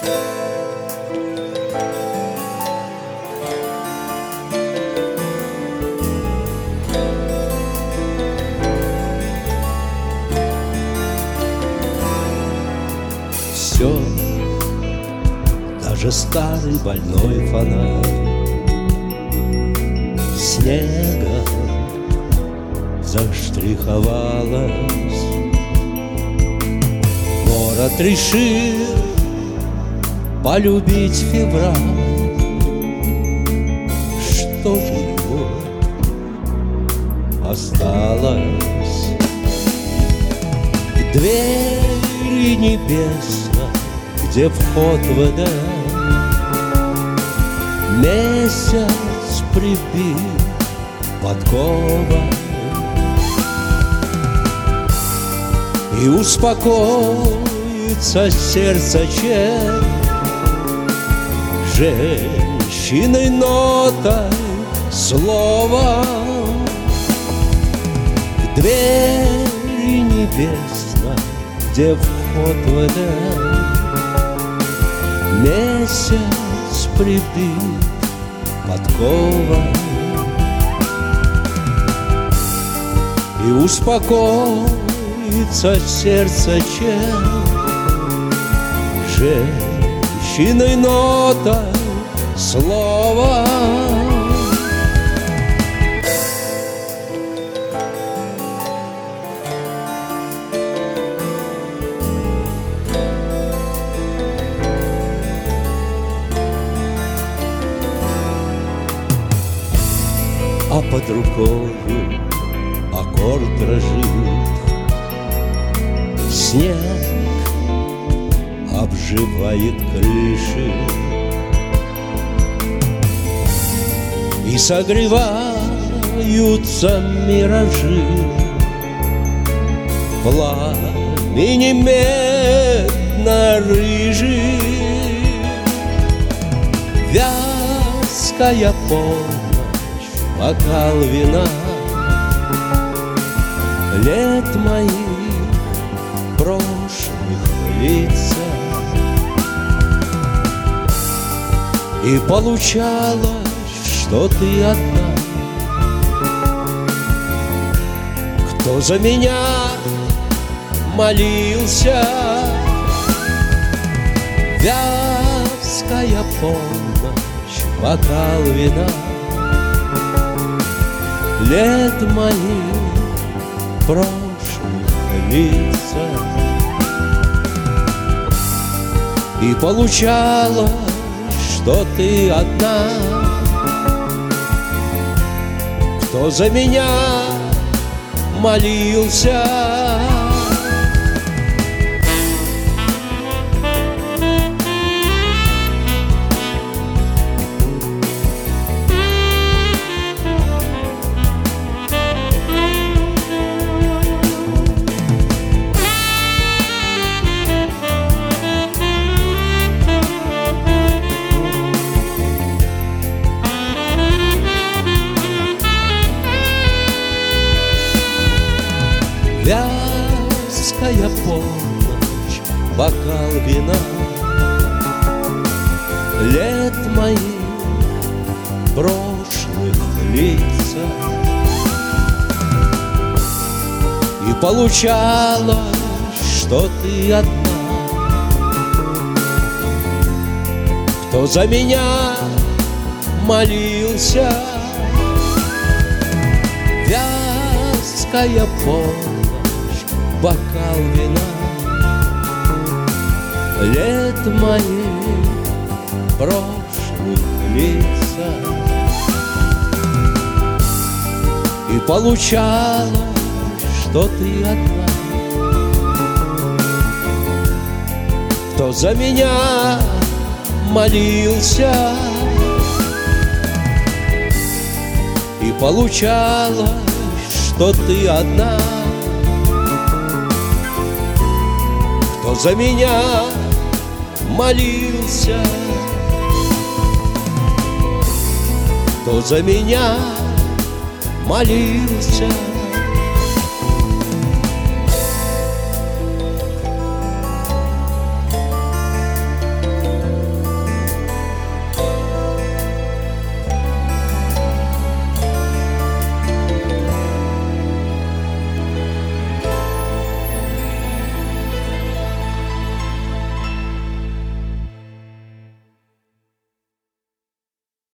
Все, даже старый больной фонарь снегом заштриховалась. Город решил полюбить февраль. Что же его осталось? Двери небесной, где вход в Эдем, месяц прибит подковой, и успокоится сердце, чем женщиной нотой словом. Двери небесной, где вход в Эдем, месяц прибит подковой, и успокоится сердце, чем женщиной нотой слова. А под рукою аккорд дрожит, снег обживает крыши и согреваются миражи. Пламени медно-рыжий, вязкая полночь, бокал вина, лет моих прошлых лица. И получалось, что ты одна. Кто за меня молился? Вязкая полночь, бокал вина, лет моих прошлых лица. И получалось, что ты одна. Кто за меня молился? Вязкая полночь, бокал вина, лет моих прошлых лица. И получалось, что ты одна. Кто за меня молился? Вязкая полночь, бокал вина, лет моих прошлых лица. И получалось, что ты одна. Кто за меня молился? И получалось, что ты одна. Кто за меня молился? Кто за меня молился?